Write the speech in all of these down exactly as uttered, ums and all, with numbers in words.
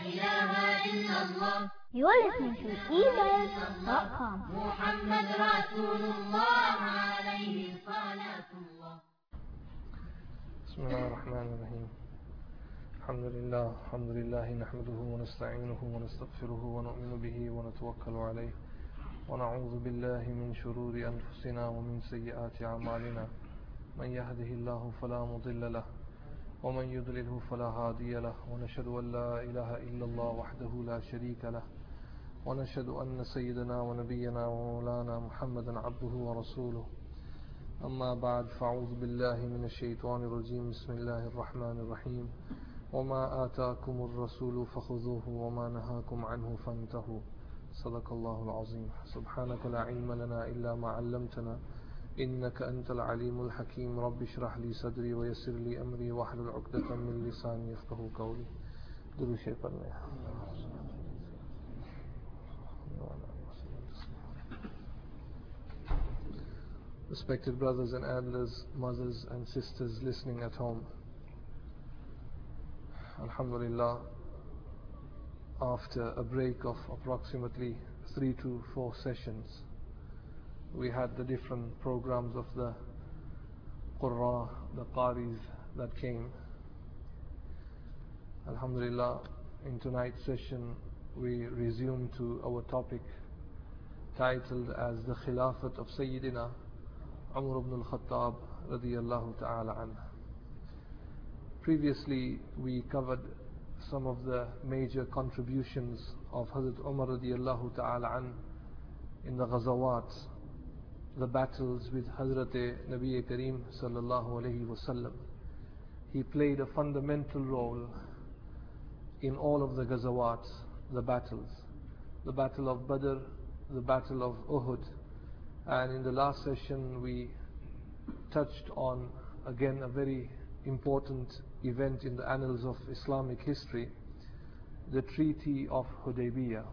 إله إلا الله. You are listening to e-mail dot com. محمد رسول الله عليه صلاة الله. بسم الله الرحمن الرحيم. الحمد لله الحمد لله نحمده ونستعينه ونستغفره ونؤمن به ونتوكل عليه ونعوذ بالله من شرور أنفسنا ومن سيئات أعمالنا. من يهده الله فلا مضل له ومن يضلله فلا هادي له ونشهد أن لا إله إلا الله وحده لا شريك له ونشهد أن سيدنا ونبينا ومولانا محمدا عبده ورسوله. أما بعد فأعوذ بالله من الشيطان الرجيم. بسم الله الرحمن الرحيم. وما آتاكم الرسول فخذوه وما نهاكم عنه فانتهوا. صدق الله العظيم. سبحانك لا علم لنا إلا ما علمتنا إنك أنت العليم الحكيم. رب اشرح لي صدري ويسر لي أمري واحلل عقدة من لساني يفقهوا قولي. درود شریف پڑھنے. Respected brothers and elders, mothers and sisters listening at home, Alhamdulillah, after a break of approximately three to four sessions, we had the different programs of the Qurra, the Qaris that came. Alhamdulillah, in tonight's session we resume to our topic titled as the Khilafat of Sayyidina Umar ibn al-Khattab radiyallahu ta'ala anhu. Previously we covered some of the major contributions of Hazrat Umar radiyallahu ta'ala anhu in the Ghazawat, the battles with Hazrat Nabi Kareem sallallahu alayhi wasallam. He played a fundamental role in all of the Ghazawat, the battles, the battle of Badr, the battle of Uhud, and in the last session we touched on again a very important event in the annals of Islamic history, the Treaty of Hudaybiyah.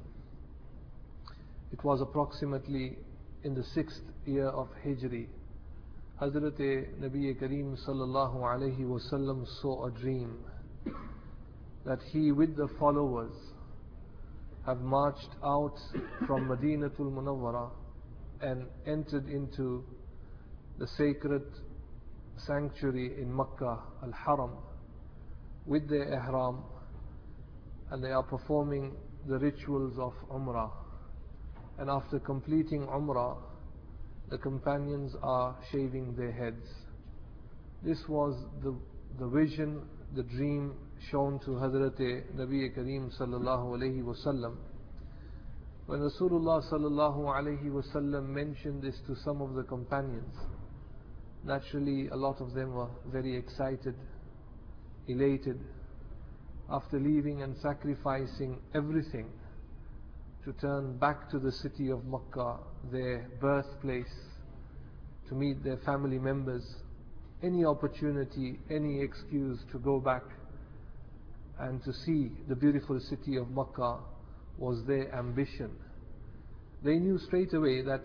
It was approximately in the sixth year of Hijri. Hazrat Nabi Kareem sallallahu alayhi wasallam saw a dream that he with the followers have marched out from Madinatul Munawwara and entered into the sacred sanctuary in Makkah, Al-Haram, with their ihram, and they are performing the rituals of Umrah. And after completing Umrah, the companions are shaving their heads. This was the, the vision, the dream shown to Hazrat Nabi Kareem sallallahu alayhi wasallam. When Rasulullah sallallahu alayhi wasallam mentioned this to some of the companions, naturally a lot of them were very excited, elated, after leaving and sacrificing everything to turn back to the city of Makkah, their birthplace, to meet their family members. Any opportunity, any excuse to go back and to see the beautiful city of Makkah was their ambition. They knew straight away that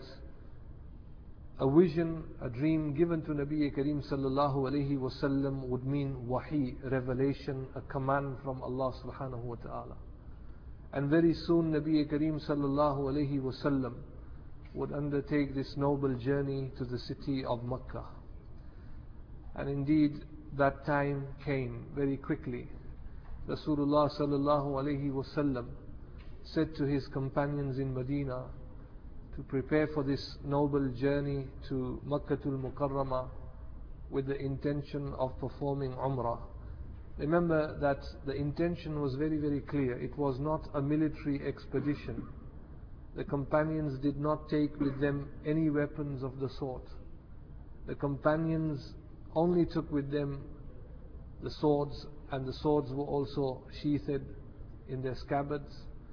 a vision, a dream given to Nabi Kareem sallallahu alayhi wasallam would mean wahi, revelation, a command from Allah subhanahu wa ta'ala. And very soon Nabi Kareem sallallahu alayhi wasallam would undertake this noble journey to the city of Makkah. And indeed that time came very quickly. Rasulullah sallallahu alayhi wasallam said to his companions in Medina to prepare for this noble journey to Makkatul Mukarramah with the intention of performing Umrah. Remember that the intention was very very clear. It was not a military expedition. The companions did not take with them any weapons of the sort. The companions only took with them the swords, and the swords were also sheathed in their scabbards,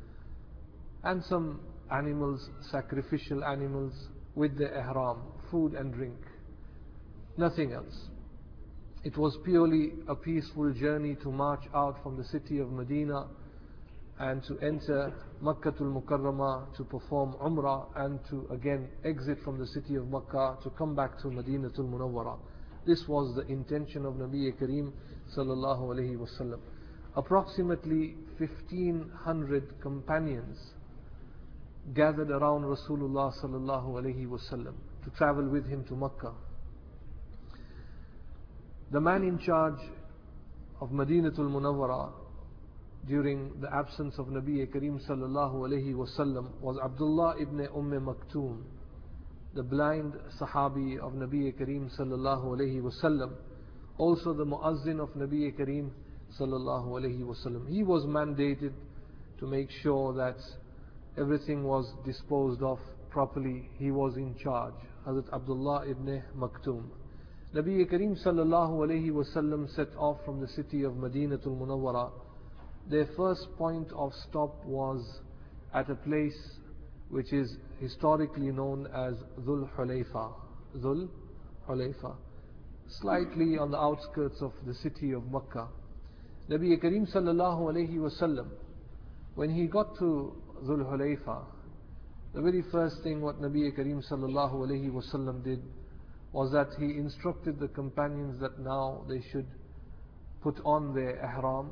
and some animals, sacrificial animals, with their ihram, food and drink, nothing else. It was purely a peaceful journey to march out from the city of Medina and to enter Makkatul Mukarramah to perform Umrah, and to again exit from the city of Makkah to come back to Madinatul Munawwara. This was the intention of Nabi Kareem sallallahu alayhi wasallam. approximately fifteen hundred companions gathered around Rasulullah sallallahu alaihi wasallam to travel with him to Makkah. The man in charge of Madinatul Munawwara during the absence of Nabi Kareem sallallahu alaihi wasallam was Abdullah ibn Umm Maktoum, the blind Sahabi of Nabi Kareem sallallahu alaihi wasallam, also the Muazzin of Nabi Kareem sallallahu alaihi wasallam. He was mandated to make sure that everything was disposed of properly. He was in charge, Hazrat Abdullah ibn Maktoum. Nabi Kareem sallallahu alaihi wasallam set off from the city of Madinatul Munawwara. Their first point of stop was at a place which is historically known as Dhul Hulayfa. Dhul Hulayfa, slightly on the outskirts of the city of Makkah. Nabi Kareem sallallahu alaihi wasallam, when he got to Dhul Hulayfa, the very first thing what Nabi Kareem sallallahu alaihi wasallam did was that he instructed the companions that now they should put on their ihram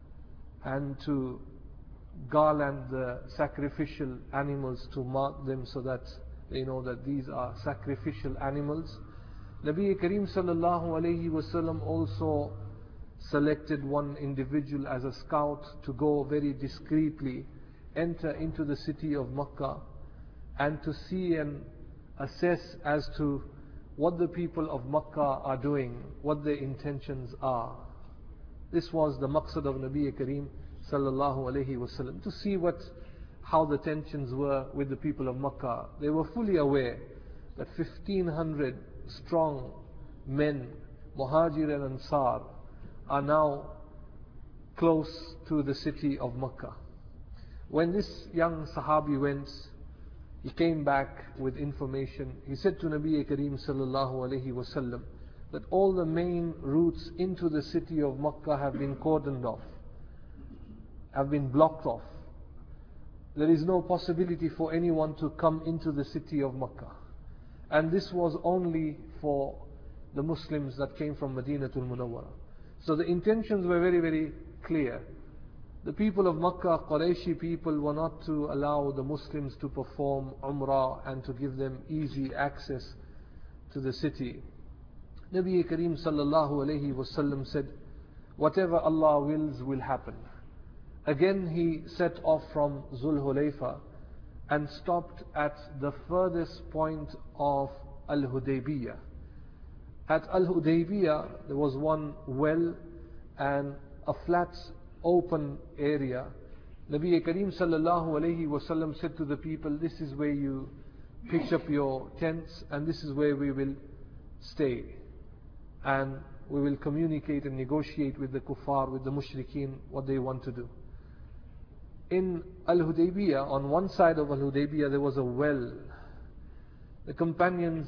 and to garland the sacrificial animals to mark them so that they know that these are sacrificial animals. Nabi Kareem sallallahu alaihi wasallam also selected one individual as a scout to go very discreetly, enter into the city of Makkah and to see and assess as to what the people of Makkah are doing, what their intentions are. This was the maqsad of Nabi Kareem sallallahu alaihi wasallam, to see what, how the tensions were with the people of Makkah. They were fully aware that fifteen hundred strong men, Muhajir and Ansar, are now close to the city of Makkah. When this young Sahabi went, he came back with information. He said to Nabi Kareem sallallahu alaihi wasallam that all the main routes into the city of Makkah have been cordoned off, have been blocked off. There is no possibility for anyone to come into the city of Makkah. And this was only for the Muslims that came from Madinatul Munawwara. So the intentions were very, very clear. The people of Makkah, Qurayshi people, were not to allow the Muslims to perform Umrah and to give them easy access to the city. Nabi Kareem sallallahu alayhi wasallam said, whatever Allah wills will happen. Again he set off from Dhul Hulayfa and stopped at the furthest point of Al-Hudaybiyah. At Al-Hudaybiyah there was one well and a flat open area. Nabi Kareem sallallahu alayhi wasallam said to the people, this is where you pitch up your tents and this is where we will stay. And we will communicate and negotiate with the kuffar, with the mushrikeen, what they want to do. In Al-Hudaybiyah, on one side of Al-Hudaybiyah there was a well. The companions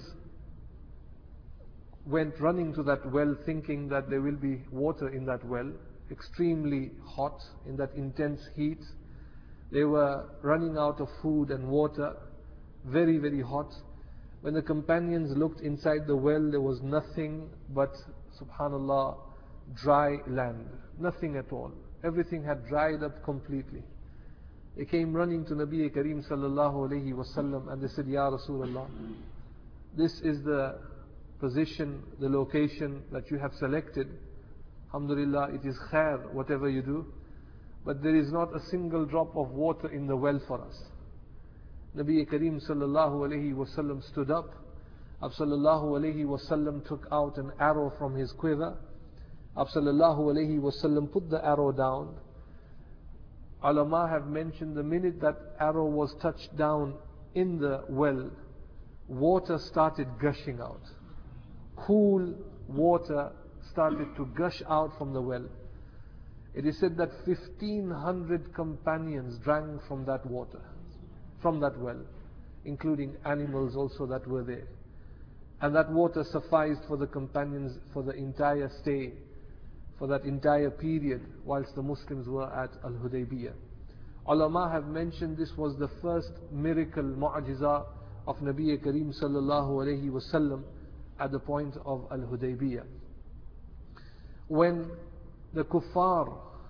went running to that well thinking that there will be water in that well, extremely hot, in that intense heat. They were running out of food and water, very, very hot. When the companions looked inside the well, there was nothing but, subhanallah, dry land. Nothing at all. Everything had dried up completely. They came running to Nabi Kareem sallallahu alayhi wasallam and they said, Ya Rasulullah, this is the position, the location that you have selected. Alhamdulillah, it is khair, whatever you do. But there is not a single drop of water in the well for us. Nabi Kareem sallallahu alayhi wasallam stood up. Ab sallallahu alayhi wasallam took out an arrow from his quiver. Ab sallallahu alayhi wasallam put the arrow down. Ulama have mentioned the minute that arrow was touched down in the well, water started gushing out. Cool water started to gush out from the well. It is said that fifteen hundred companions drank from that water, from that well, including animals also that were there. And that water sufficed for the companions for the entire stay, for that entire period whilst the Muslims were at Al-Hudaybiyah. Ulama have mentioned this was the first miracle, mu'jiza of Nabi Kareem sallallahu alayhi wasallam at the point of Al-Hudaybiyah. When the kuffar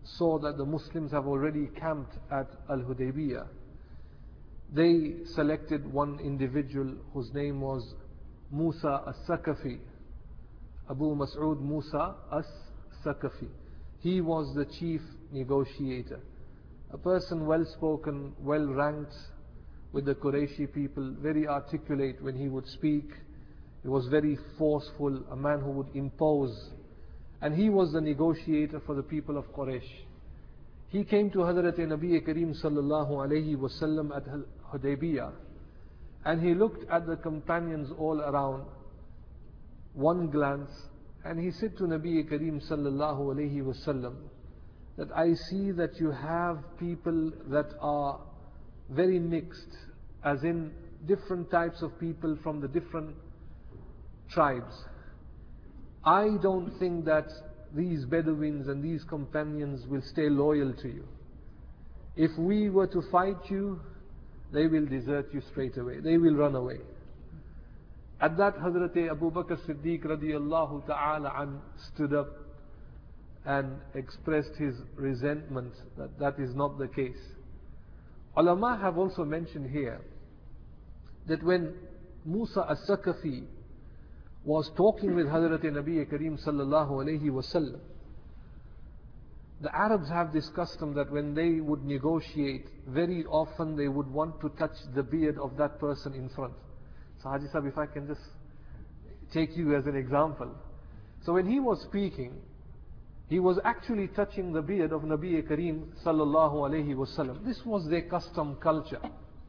saw that the Muslims have already camped at Al-Hudaybiyah, they selected one individual whose name was Musa as-Sakafi, Abu Mas'ud Musa as-Sakafi. He was the chief negotiator, a person well spoken, well ranked with the Qurayshi people, very articulate when he would speak. He was very forceful, a man who would impose, and he was the negotiator for the people of Quraysh. He came to Hazrat Nabi Kareem sallallahu alayhi wasallam at Hudaybiyah, and he looked at the companions all around, one glance, and he said to Nabi Kareem sallallahu alayhi wasallam that I see that you have people that are very mixed, as in different types of people from the different tribes. I don't think that these Bedouins and these companions will stay loyal to you. If we were to fight you, they will desert you straight away. They will run away. At that, Hazrat Abu Bakr Siddiq radiyallahu ta'ala an stood up and expressed his resentment that that is not the case. Ulama have also mentioned here that when Musa as-Sakafi was talking with Hazrat Nabi Kareem sallallahu alayhi wasallam, the Arabs have this custom that when they would negotiate, very often they would want to touch the beard of that person in front. So Haji Sahib, if I can just take you as an example. So when he was speaking, he was actually touching the beard of Nabi Kareem sallallahu alayhi wasallam. This was their custom culture.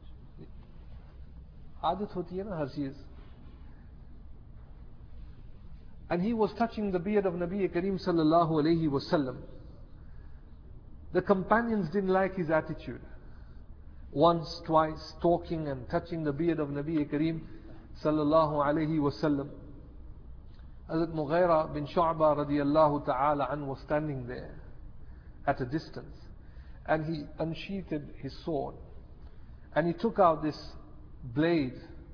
Aadat hoti hai na har cheez. And he was touching the beard of Nabi Kareem sallallahu alayhi wasallam. The companions didn't like his attitude. Once, twice, talking and touching the beard of Nabi Kareem sallallahu alayhi wasallam. Hazrat Mughira bin Shu'ba radiyallahu ta'ala an was standing there at a distance, and he unsheathed his sword, and he took out this blade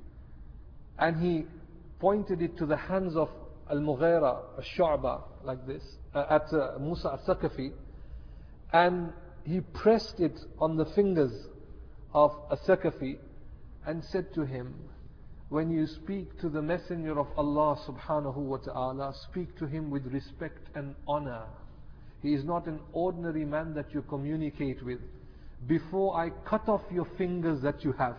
and he pointed it to the hands of Al-Mughira al-Shu'ba like this, uh, at uh, Musa al-Sakafi, and he pressed it on the fingers of al-Sakafi and said to him, when you speak to the Messenger of Allah subhanahu wa ta'ala, speak to him with respect and honor. He is not an ordinary man that you communicate with. Before I cut off your fingers that you have,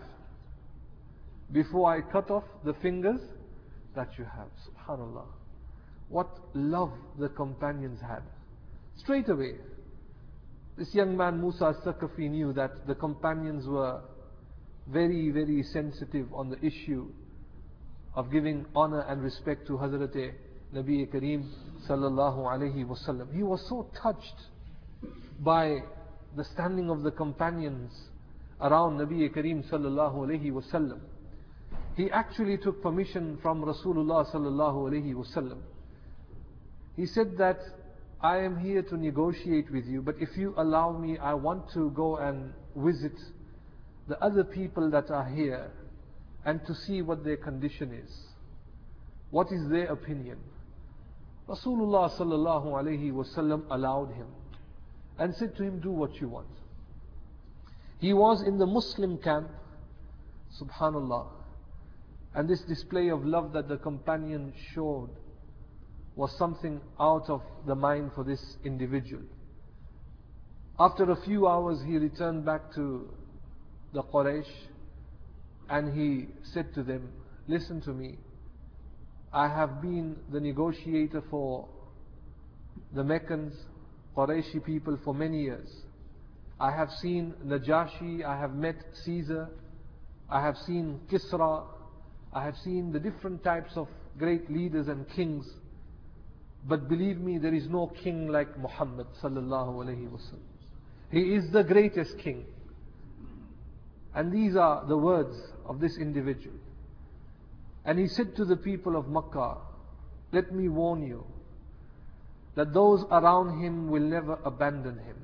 before I cut off the fingers that you have. Subhanallah. What love the companions had. Straight away, this young man Musa al-Sakafi knew that the companions were very, very sensitive on the issue of giving honor and respect to Hazrat Nabi Kareem sallallahu alayhi wasallam. He was so touched by the standing of the companions around Nabi Kareem sallallahu alayhi wasallam. He actually took permission from Rasulullah sallallahu alayhi wasallam. He said that I am here to negotiate with you, but if you allow me, I want to go and visit the other people that are here and to see what their condition is. What is their opinion? Rasulullah sallallahu alayhi wasallam allowed him and said to him, do what you want. He was in the Muslim camp, subhanallah, and this display of love that the companion showed was something out of the mind for this individual. After a few hours, he returned back to the Quraysh and he said to them, listen to me, I have been the negotiator for the Meccans, Qurayshi people for many years. I have seen Najashi, I have met Caesar, I have seen Kisra, I have seen the different types of great leaders and kings. But believe me, there is no king like Muhammad sallallahu alayhi wasallam. He is the greatest king. And these are the words of this individual. And he said to the people of Makkah, let me warn you that those around him will never abandon him.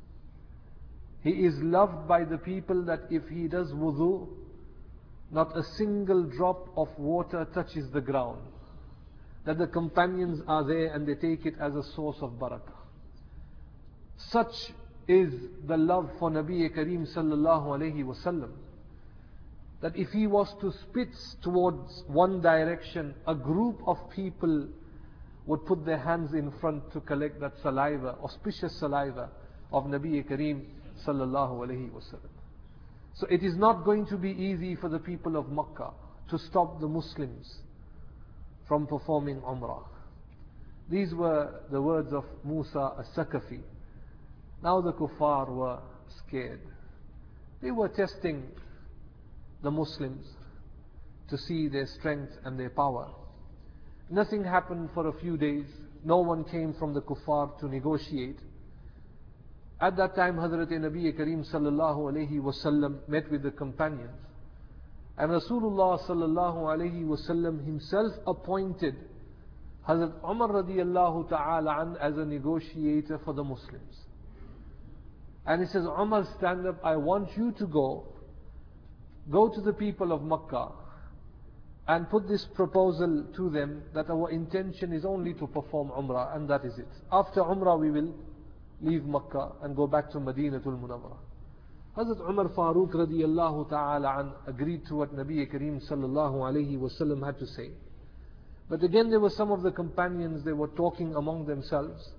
He is loved by the people that if he does wudu, not a single drop of water touches the ground. That the companions are there and they take it as a source of barakah. Such is the love for Nabi Kareem sallallahu alayhi wasallam, that if he was to spit towards one direction, a group of people would put their hands in front to collect that saliva, auspicious saliva of Nabi Kareem sallallahu alayhi wasallam. So it is not going to be easy for the people of Makkah to stop the Muslims from performing Umrah. These were the words of Musa as-Sakafi. Now the kuffar were scared. They were testing the Muslims to see their strength and their power. Nothing happened for a few days. No one came from the kuffar to negotiate. At that time, Hazrat Nabi Kareem sallallahu alayhi wasallam met with the companions. And Rasulullah sallallahu alayhi wasallam himself appointed Hazrat Umar radiyallahu ta'ala an as a negotiator for the Muslims. And he says, Umar, stand up, I want you to go, go to the people of Makkah and put this proposal to them that our intention is only to perform Umrah, and that is it. After Umrah we will leave Makkah and go back to Madinatul Munawwarah. Hazrat Umar Farooq radiyallahu ta'ala an agreed to what Nabi Kareem sallallahu alayhi wasallam had to say. But again there were some of the companions, they were talking among themselves.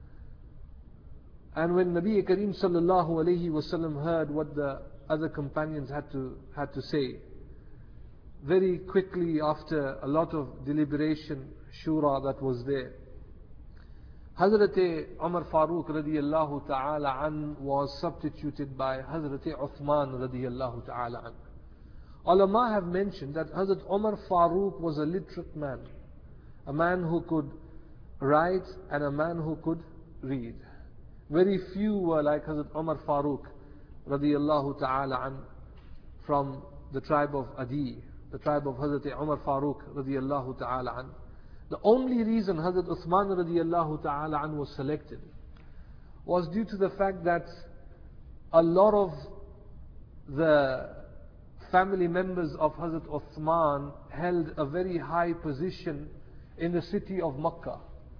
And when Nabi Kareem sallallahu alayhi wasallam heard what the other companions had to, had to say, very quickly after a lot of deliberation, shura that was there, Hazrat Umar Farooq radiyallahu ta'ala an was substituted by Hazrat Uthman radiyallahu ta'ala an. Ulama have mentioned that Hazrat Umar Farooq was a literate man, a man who could write and a man who could read. Very few were like Hazrat Umar Farooq radiyallahu ta'ala an from the tribe of Adi, the tribe of Hazrat Umar Farooq radiyallahu ta'ala an. The only reason Hazrat Uthman radiyallahu ta'ala an was selected was due to the fact that a lot of the family members of Hazrat Uthman held a very high position in the city of Makkah.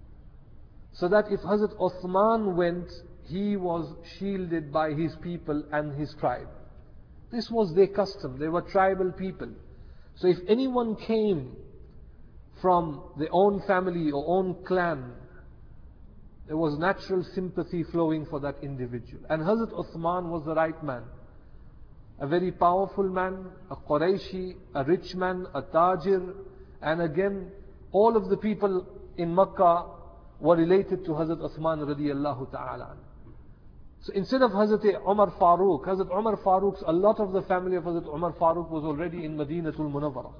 So that if Hazrat Uthman went, he was shielded by his people and his tribe. This was their custom. They were tribal people. So if anyone came from their own family or own clan, there was natural sympathy flowing for that individual. And Hazrat Uthman was the right man. A very powerful man, a Qurayshi, a rich man, a Tajir. And again, all of the people in Makkah were related to Hazrat Uthman radiyallahu ta'ala. So instead of Hazrat Umar Farooq, Hazrat Umar Farooq's, a lot of the family of Hazrat Umar Farooq was already in Madinatul Munawwarah.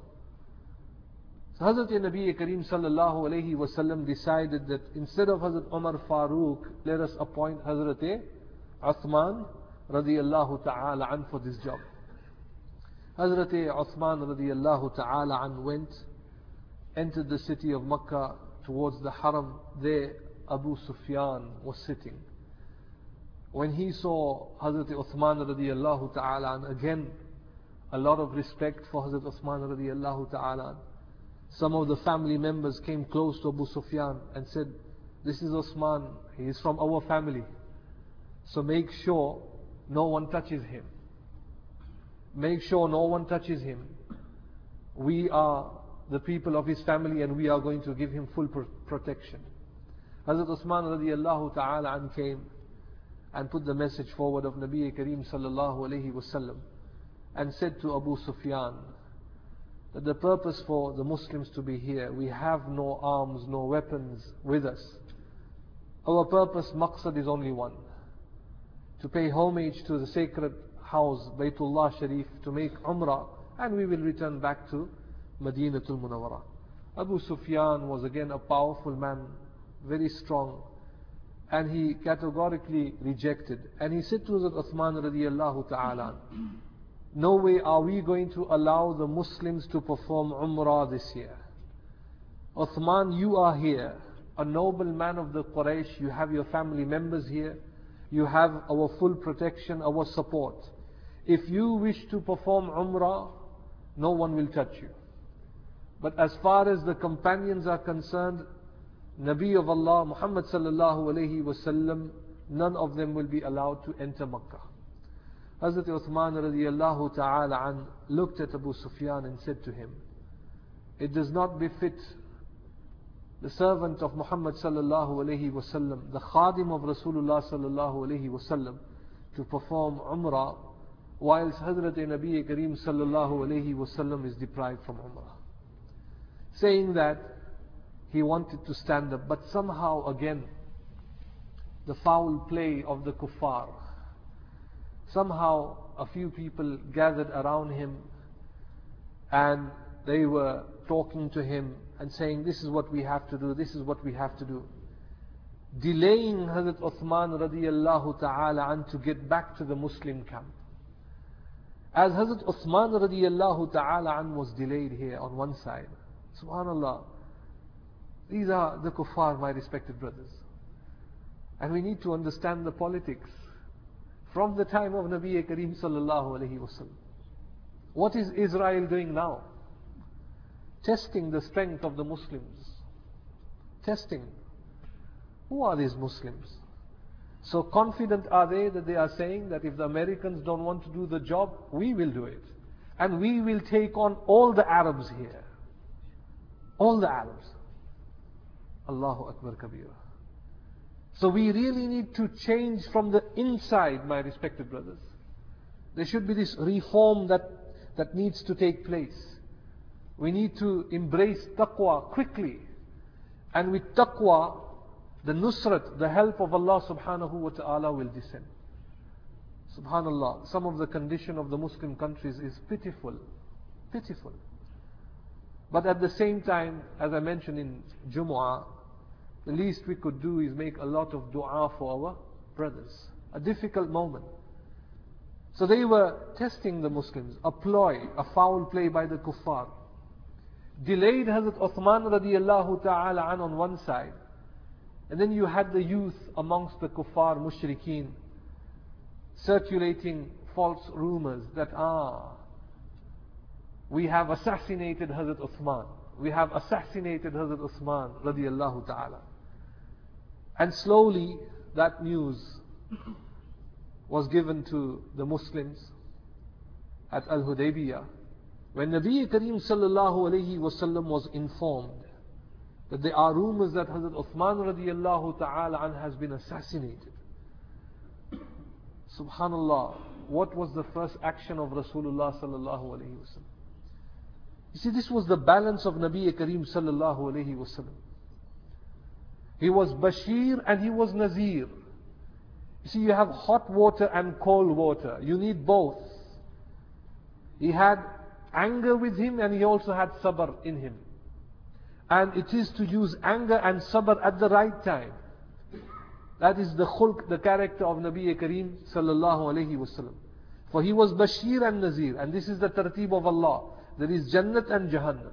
So Hazrat Nabi Kareem sallallahu alayhi wasallam decided that instead of Hazrat Umar Farooq, let us appoint Hazrat Uthman radiyallahu ta'ala an for this job. Hazrat Uthman radiyallahu ta'ala an went, entered the city of Makkah towards the Haram. There Abu Sufyan was sitting. When he saw Hazrat Uthman radiyallahu ta'ala an, again a lot of respect for Hazrat Uthman radiyallahu ta'ala an. Some of the family members came close to Abu Sufyan and said, this is Uthman, he is from our family. So make sure no one touches him. Make sure no one touches him. We are the people of his family and we are going to give him full pro protection. Hazrat Uthman radiyallahu ta'ala an came and put the message forward of Nabi Kareem sallallahu alayhi wasallam and said to Abu Sufyan that the purpose for the Muslims to be here, we have no arms, no weapons with us. Our purpose, maqsad, is only one: to pay homage to the sacred house, Baytullah Sharif, to make Umrah, and we will return back to Madinatul Munawwarah. Abu Sufyan was again a powerful man, very strong, and he categorically rejected. And he said to Hazrat Uthman radiyallahu ta'ala, no way are we going to allow the Muslims to perform Umrah this year. Uthman, you are here, a noble man of the Quraysh, you have your family members here, you have our full protection, our support. If you wish to perform Umrah, no one will touch you. But as far as the companions are concerned, Nabi of Allah Muhammad sallallahu alayhi wasallam none of them will be allowed to enter Makkah. Hazrat Uthman radiallahu ta'ala an looked at Abu Sufyan and said to him, it does not befit the servant of Muhammad sallallahu alayhi wasallam, the khadim of Rasulullah sallallahu alayhi wasallam, to perform Umrah whilst Hazrat Nabi Kareem sallallahu alayhi wasallam is deprived from Umrah. Saying that he wanted to stand up, but somehow again the foul play of the kuffar, somehow a few people gathered around him and they were talking to him and saying, this is what we have to do, this is what we have to do, delaying Hazrat Uthman radiallahu ta'ala an to get back to the Muslim camp. As Hazrat Uthman radiallahu ta'ala an was delayed here on one side, subhanallah, these are the kuffar, my respected brothers. And we need to understand the politics from the time of Nabi Kareem sallallahu alayhi wasallam. What is Israel doing now? Testing the strength of the Muslims. Testing. Who are these Muslims? So confident are they that they are saying that if the Americans don't want to do the job, we will do it. And we will take on all the Arabs here. All the Arabs. Allahu Akbar Kabira. So we really need to change from the inside, my respected brothers. There should be this reform that, that needs to take place. We need to embrace taqwa quickly. And with taqwa, the nusrat, the help of Allah subhanahu wa ta'ala will descend. Subhanallah, some of the condition of the Muslim countries is pitiful. Pitiful. But at the same time, as I mentioned in Jumu'ah, the least we could do is make a lot of dua for our brothers. A difficult moment. So they were testing the Muslims, a ploy, a foul play by the kuffar. Delayed Hazrat Uthman radiallahu ta'ala an on one side. And then you had the youth amongst the kuffar mushrikeen circulating false rumors that, ah, we have assassinated Hazrat Uthman. We have assassinated Hazrat Uthman radiallahu ta'ala. And slowly that news was given to the Muslims at Al-Hudaybiyah, when Nabi Kareem sallallahu alayhi wasallam was informed that there are rumors that Hazrat Uthman radiallahu ta'ala an has been assassinated. Subhanallah, what was the first action of Rasulullah sallallahu alayhi wasallam? You see, this was the balance of Nabi Kareem sallallahu alayhi wasallam. He was Bashir and he was Nazir. You see, you have hot water and cold water. You need both. He had anger with him and he also had sabr in him. And it is to use anger and sabr at the right time. That is the khulq, the character of Nabi Kareem sallallahu alayhi wasallam. For he was Bashir and Nazir, and this is the tartib of Allah. There is Jannat and Jahannam.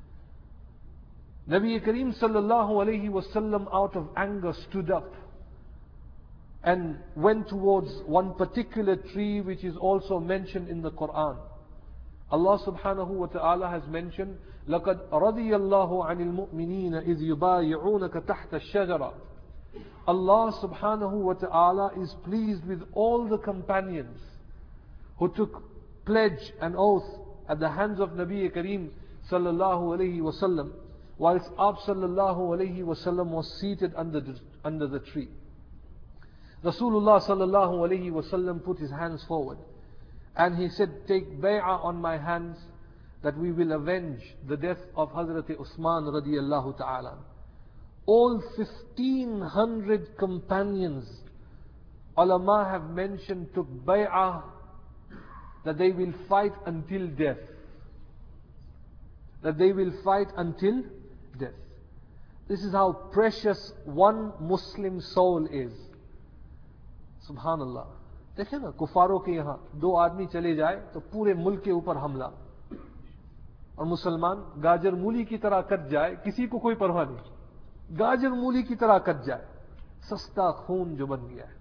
Nabi Kareem sallallahu alayhi wasallam out of anger stood up and went towards one particular tree which is also mentioned in the Quran. Allah subhanahu wa ta'ala has mentioned, لَقَدْ رَضِيَ اللَّهُ عَنِ الْمُؤْمِنِينَ إِذْ يُبَايِعُونَكَ تَحْتَ الشَّجَرَةِ. Allah subhanahu wa ta'ala is pleased with all the companions who took pledge and oath at the hands of Nabi Kareem sallallahu alayhi wasallam, whilst Ab sallallahu alayhi wasallam was seated under the, under the tree. Rasulullah sallallahu alayhi wasallam put his hands forward and he said, take bay'ah on my hands that we will avenge the death of Hazrat Uthman radiyallahu ta'ala. All fifteen hundred companions, ulama have mentioned, took bay'ah that they will fight until death. That they will fight until death. This is how precious one Muslim soul is. Subhanallah. देखें ना, कुफारों के यहाँ दो आदमी चले जाए तो पूरे मुल्क के ऊपर हमला, और मुसलमान गाजर मूली की तरह कट जाए, किसी को कोई परवाह नहीं, गाजर मूली की तरह कट जाए, सस्ता खून जो बन गया है.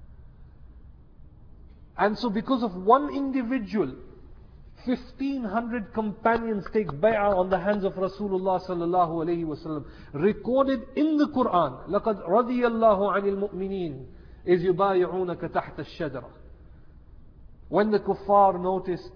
And so because of one individual, fifteen hundred companions take bay'ah on the hands of Rasulullah sallallahu alayhi wasallam, recorded in the Quran. لَقَدْ رَضِيَ اللَّهُ عَنِ الْمُؤْمِنِينَ is يُبَايِعُونَكَ تَحْتَ الشَّجَرَةِ. When the kuffar noticed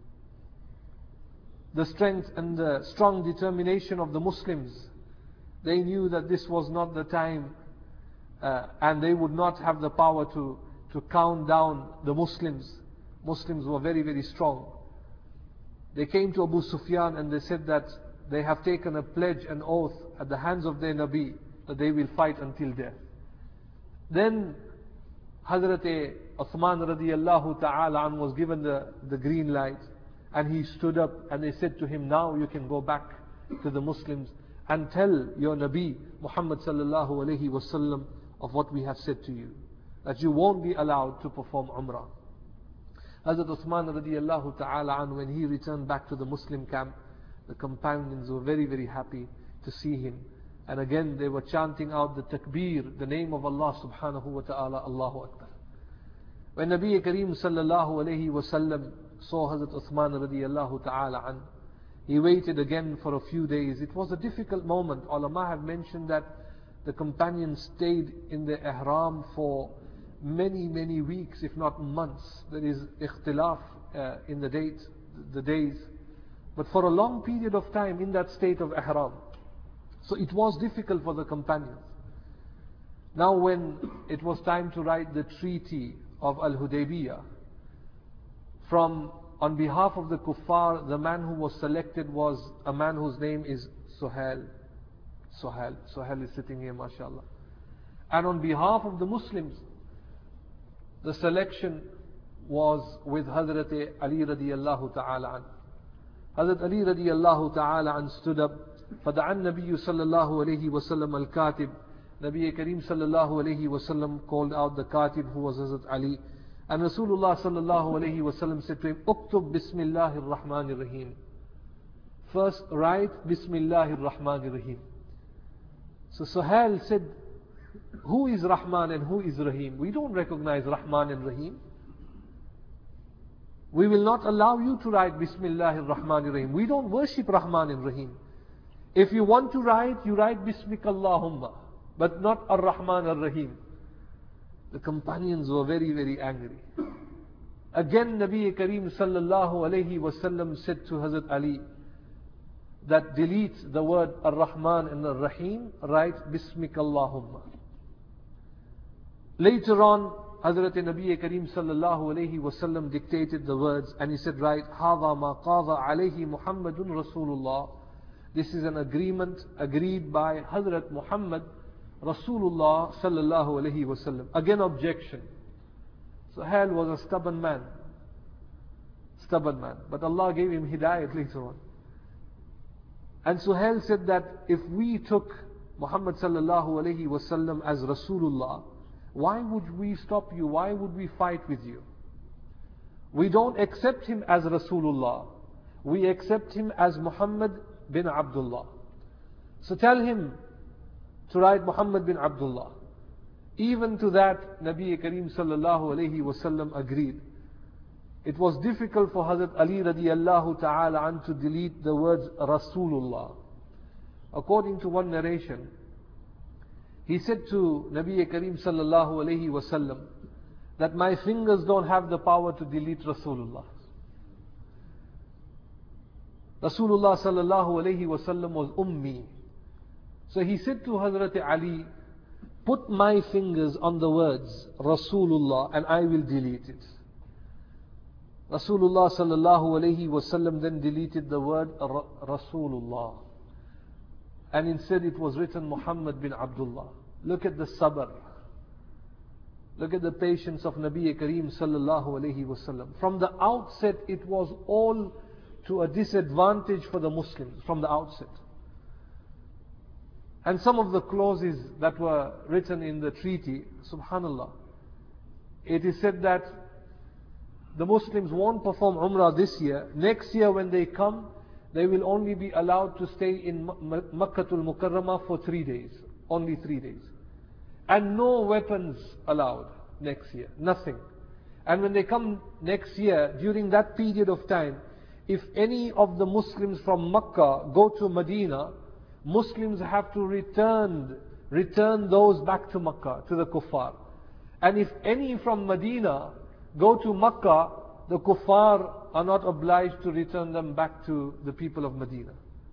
the strength and the strong determination of the Muslims, they knew that this was not the time uh, and they would not have the power to, to count down the Muslims. Muslims were very, very strong. They came to Abu Sufyan and they said that they have taken a pledge and oath at the hands of their Nabi that they will fight until death. Then Hazrat Uthman radiyallahu ta'ala an was given the, the green light, and he stood up and they said to him, now you can go back to the Muslims and tell your Nabi Muhammad sallallahu alayhi wasallam of what we have said to you, that you won't be allowed to perform Umrah. Hazrat Uthman radiyallahu ta'ala an, when he returned back to the Muslim camp, the companions were very, very happy to see him. And again they were chanting out the takbir, the name of Allah subhanahu wa ta'ala, Allahu Akbar. When Nabi Kareem sallallahu alayhi wasallam saw Hazrat Uthman radiyallahu ta'ala an, he waited again for a few days. It was a difficult moment. Ulama have mentioned that the companions stayed in the ihram for many, many weeks, if not months. There is ikhtilaf uh, in the date, the days. But for a long period of time in that state of ihram. So it was difficult for the companions. Now when it was time to write the treaty of Al-Hudaybiyah, from on behalf of the kuffar, the man who was selected was a man whose name is Suhail. Suhail. Suhail is sitting here, mashallah. And on behalf of the Muslims, the selection was with Hazrat Ali radiyallahu ta'ala an. Hazrat Ali radiyallahu ta'ala an stood up. فَدَعَى النَّبِيُّ صَلَّى اللَّهُ عَلَيْهِ وَسَلَّمَ الْكَاتِبِ. Nabi Kareem sallallahu alayhi wasallam called out the Katib, who was Hazrat Ali. And Rasulullah sallallahu alayhi wasallam said to him, Uktub Bismillahir Rahmanir Rahim. First write Bismillahir Rahmanir Rahim. So Suhail said, who is Rahman and who is Rahim? We don't recognize Rahman and Rahim. We will not allow you to write Bismillahir Rahmanir Rahim. We don't worship Rahman and Rahim. If you want to write, you write Bismikallahumma, but not Ar-Rahman Ar-Rahim. The companions were very, very angry. Again, Nabi Kareem sallallahu alayhi wasallam said to Hazrat Ali that delete the word Ar-Rahman and Ar-Rahim, write Bismikallahumma. Later on, Hazrat Nabi Kareem sallallahu alayhi wasallam dictated the words and he said, write Hādhā mā qāḍā alayhi Muhammadun Rasulullah. This is an agreement agreed by Hazrat Muhammad Rasulullah sallallahu alayhi wasallam. Again objection. Suhail was a stubborn man. Stubborn man. But Allah gave him hidayat later on. And Suhail said that if we took Muhammad sallallahu alayhi wasallam as Rasulullah, why would we stop you? Why would we fight with you? We don't accept him as Rasulullah. We accept him as Muhammad bin Abdullah. So tell him to write Muhammad bin Abdullah. Even to that, Nabi Kareem sallallahu alayhi wasallam agreed. It was difficult for Hazrat Ali radiyallahu ta'ala an to delete the words Rasulullah. According to one narration, he said to Nabi Kareem sallallahu alayhi wasallam that my fingers don't have the power to delete Rasulullah. Rasulullah sallallahu alayhi wasallam was ummi. So he said to Hazrat Ali, put my fingers on the words Rasulullah and I will delete it. Rasulullah sallallahu alayhi wasallam then deleted the word Rasulullah. And instead it was written Muhammad bin Abdullah. Look at the sabr. Look at the patience of Nabi Kareem sallallahu alayhi wasallam. From the outset it was all to a disadvantage for the Muslims from the outset. And some of the clauses that were written in the treaty, subhanallah, it is said that the Muslims won't perform Umrah this year. Next year when they come, they will only be allowed to stay in Makkatul Mukarramah for three days. Only three days. And no weapons allowed next year. Nothing. And when they come next year, during that period of time, if any of the Muslims from Makkah go to Medina, Muslims have to return, return those back to Makkah, to the kuffar. And if any from Medina go to Makkah, the kuffar are not obliged to return them back to the people of Medina.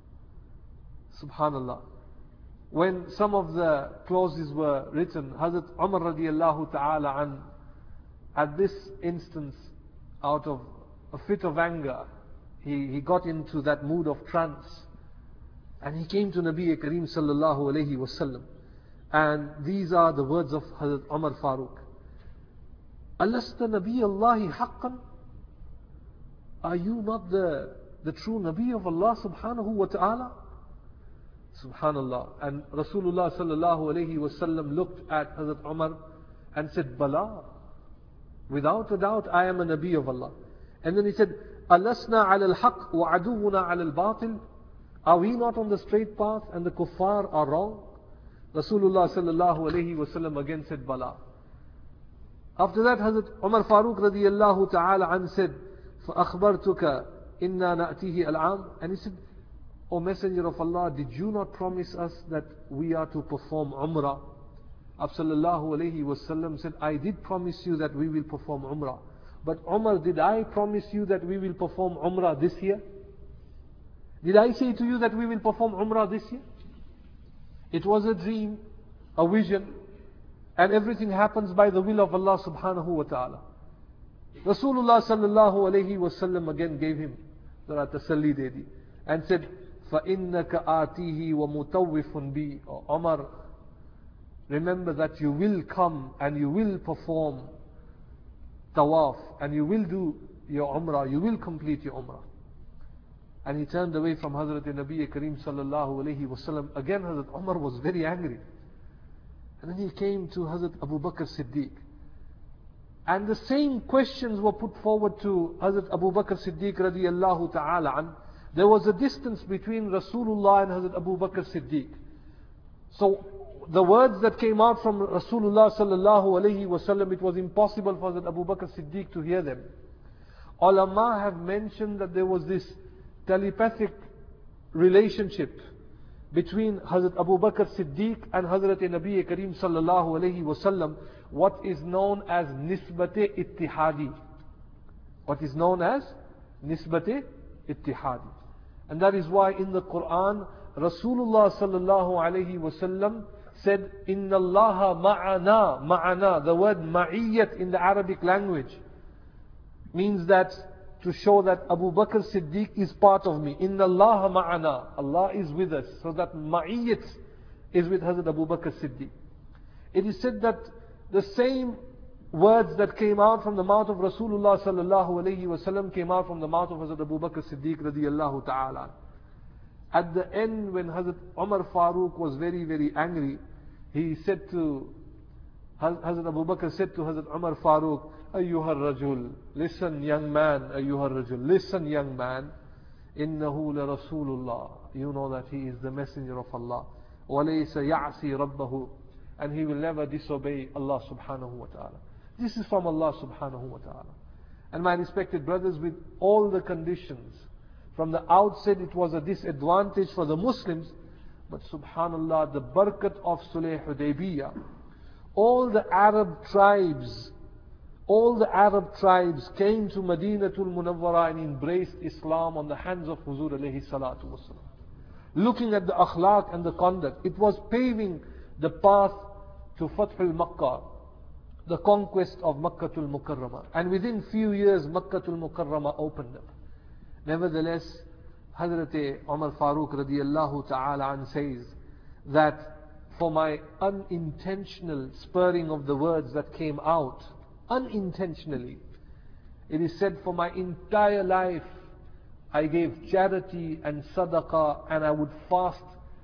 Subhanallah. When some of the clauses were written, Hazrat Umar radiallahu ta'ala an, at this instance, out of a fit of anger, he, he got into that mood of trance. And he came to Nabi Kareem sallallahu alayhi wasallam. And these are the words of Hazrat Umar Farooq. Alasta Nabi Allahi haqqan? Are you not the, the true Nabi of Allah subhanahu wa ta'ala? Subhanallah. And Rasulullah sallallahu alayhi wasallam looked at Hazrat Umar and said, Bala. Without a doubt, I am a Nabi of Allah. And then he said, Alasna ala al-haq wa aduwuna ala al-batil? Are we not on the straight path and the kuffar are wrong? Rasulullah sallallahu alayhi wasallam again said, Bala. After that, Hazrat Umar Farooq radiyallahu ta'ala an said, فَأَخْبَرْتُكَ إِنَّا نَأْتِيهِ الْعَامِ. And he said, O Messenger of Allah, did you not promise us that we are to perform Umrah? Ab sallallahu alayhi wasallam said, I did promise you that we will perform Umrah. But Umar, did I promise you that we will perform Umrah this year? Did I say to you that we will perform Umrah this year? It was a dream, a vision, and everything happens by the will of Allah subhanahu wa ta'ala. Rasulullah sallallahu alayhi wasallam again gave him the tasalli dedi and said, فَإِنَّكَ آتِيهِ وَمُتَوِّفٌ بِي. O Umar, remember that you will come and you will perform tawaf and you will do your umrah, you will complete your umrah. And he turned away from Hazrat Nabi Kareem sallallahu alayhi wasallam. Again Hazrat Umar was very angry. And then he came to Hazrat Abu Bakr Siddiq. And the same questions were put forward to Hazrat Abu Bakr Siddiq radiyallahu ta'ala an. There was a distance between Rasulullah and Hazrat Abu Bakr Siddiq. So the words that came out from Rasulullah sallallahu alayhi wasallam, it was impossible for Hazrat Abu Bakr Siddiq to hear them. Ulama have mentioned that there was this telepathic relationship between Hazrat Abu Bakr Siddiq and Hazrat Nabi Kareem sallallahu alayhi wasallam, what is known as Nisbat-e Ittihadi. What is known as Nisbat-e Ittihadi. And that is why in the Quran, Rasulullah sallallahu alayhi wasallam said, Inna Allaha ma'ana, ma'ana. The word ma'iyyat in the Arabic language means that to show that Abu Bakr Siddiq is part of me. Inna Allaha ma'ana. Allah is with us. So that ma'iyyat is with Hazrat Abu Bakr Siddiq. It is said that the same words that came out from the mouth of Rasulullah sallallahu alayhi wasallam came out from the mouth of Hazrat Abu Bakr Siddiq radiyallahu ta'ala. At the end, when Hazrat Umar Farooq was very, very angry, he said to, Hazrat Abu Bakr said to Hazrat Umar Farooq, Ayyuhar Rajul, listen young man, Ayyuhar Rajul, listen young man, Innahu la Rasulullah. You know that he is the messenger of Allah. وَلَيْسَ يَعْصِي رَبَّهُ. And he will never disobey Allah subhanahu wa ta'ala. This is from Allah subhanahu wa ta'ala. And my respected brothers, with all the conditions, from the outset it was a disadvantage for the Muslims, but subhanallah, the barakat of Sulh Hudaybiyah, all the Arab tribes, all the Arab tribes came to Madinatul Munawwara and embraced Islam on the hands of Huzur alayhi salatu wasalam. Looking at the akhlaq and the conduct, it was paving the path to Fathul Makkah, the conquest of Makkatul Mukarramah. And within few years, Makkatul Mukarramah opened up. Nevertheless, Hazrat Umar Farooq radiyallahu ta'ala an says that for my unintentional spurring of the words that came out, unintentionally, it is said for my entire life, I gave charity and sadaqah, and I would fast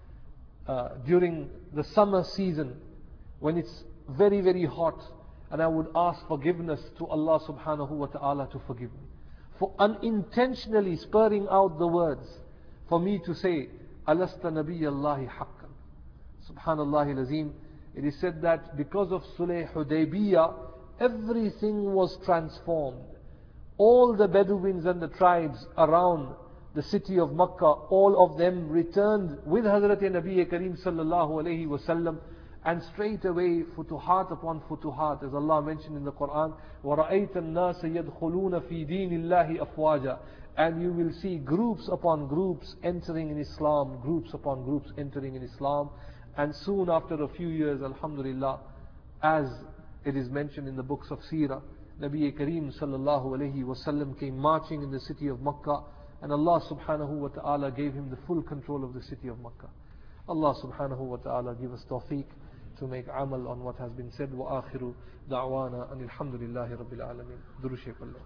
uh, during the summer season when it's very, very hot, and I would ask forgiveness to Allah subhanahu wa ta'ala to forgive me. For unintentionally spurring out the words, for me to say, Alasta Nabiyallahi haqqan. Subhanallah al-Azim. It is said that because of Sulh Hudaybiyah, everything was transformed. All the Bedouins and the tribes around the city of Makkah, all of them returned with Hazrat Nabi Kareem sallallahu alayhi wasallam, And straight away, futuhat upon futuhat, as Allah mentioned in the Quran, وَرَأَيْتَ النَّاسَ يَدْخُلُونَ فِي دِينِ اللَّهِ أَفْوَاجًا. And you will see groups upon groups entering in Islam, groups upon groups entering in Islam. And soon after a few years, alhamdulillah, as it is mentioned in the books of Seerah, Nabi Kareem sallallahu alayhi wasallam came marching in the city of Makkah, and Allah subhanahu wa ta'ala gave him the full control of the city of Makkah. Allah subhanahu wa ta'ala give us tawfiq to make amal on what has been said. Wa akhiru da'wana anil hamdulillahi rabbil alameen. Duru Shaykh Allah.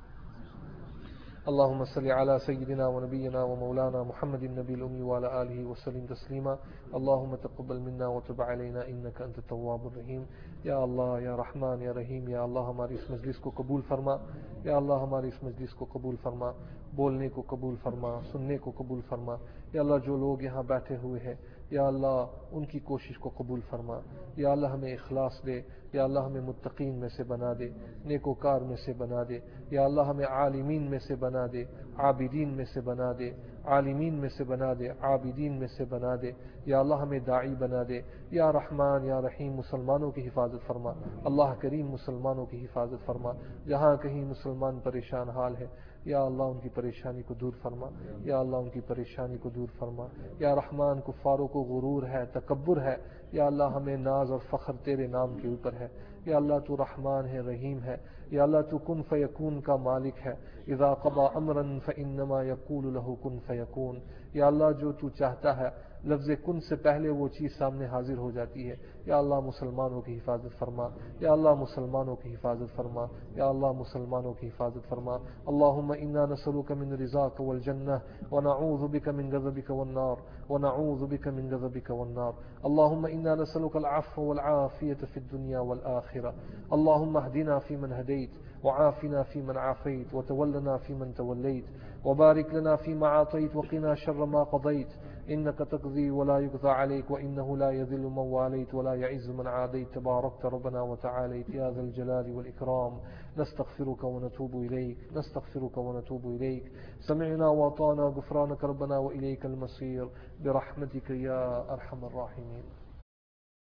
اللهم صل على سيدنا ونبينا ومولانا محمد النبي الأمي وعلى آله وسلم تسليما. اللهم تقبل منا وتب علينا إنك أنت التواب الرحيم. या अल्लाह या रहमान या रहीम, या अल्लाह हमारी इस मजलिस को कबूल फरमा, या अल्लाह हमारी इस मजलिस को कबूल फरमा, बोलने को कबूल फरमा, सुनने को कबूल फरमा. या अल्लाह जो लोग यहाँ बैठे हुए हैं, या अल्लाह उनकी कोशिश को कबूल फरमा. या अल्लाह हमें इखलास दे, या अल्लाह हमें मुत्तकीन में से बना दे, नेकोकार में से बना दे. या अल्लाह हमें आलिमीन में से बना दे, आबिदीन में से बना दे, आलिमीन में से बना दे, आबिदीन में से बना दे. या अल्लाह हमें दाई बना दे. या रहमान या रहीम, मुसलमानों की हिफाजत फरमा. अल्लाह करीम मुसलमानों की हिफाजत फरमा. जहाँ कहीं मुसलमान परेशान हाल है, या अल्लाह उनकी परेशानी को दूर फरमा. या अल्लाह उनकी परेशानी को दूर फरमा. या रहमान, कुफ्फारों को गुरूर है, तकब्बुर है. या अल्लाह हमें नाज और फ़ख्र तेरे नाम के ऊपर है. या अल्लाह तू रहमान है, रहीम है. या अल्लाह तू कुन फ़यकून का मालिक है. इज़ा क़ज़ा अमरन फ़इन्नमा यक़ूलु लहू कुन फ़यकून. या अल्लाह जो तू चाहता है, लफ्ज़ कुन से पहले वो चीज़ सामने हाजिर हो जाती है. या अल्लाह मुसलमानों की हिफाजत फरमा. या अल्लाह मुसलमानों की हिफाजत फरमा. या अल्लाह मुसलमानों की हिफाजत फरमा. अल्लाहुम्मा इन्ना नसअलुका मिन रिज़ाका वल जन्नह व नऊज़ु बिका मिन गज़बिका वन नार व नऊज़ु बिका मिन गज़बिका वन नार. अल्लाहुम्मा इन्ना नसअलुका अल अफ़्व वल आफ़ियत फ़िद दुनिया वल आखिरह. अल्लाहुम्मा अहदिना फ़ीमन हदैत وعافنا فيمن عافيت وتولنا فيمن توليت وبارك لنا فيما أعطيت وقنا شر ما قضيت إنك تقضي ولا يقضى عليك وإنه لا يذل من واليت ولا يعز من عاديت تباركت ربنا وتعاليت يا ذا الجلال والإكرام. نستغفرك ونتوب إليك نستغفرك ونتوب إليك. سمعنا وأطعنا غفرانك ربنا وإليك المصير برحمتك يا أرحم الراحمين.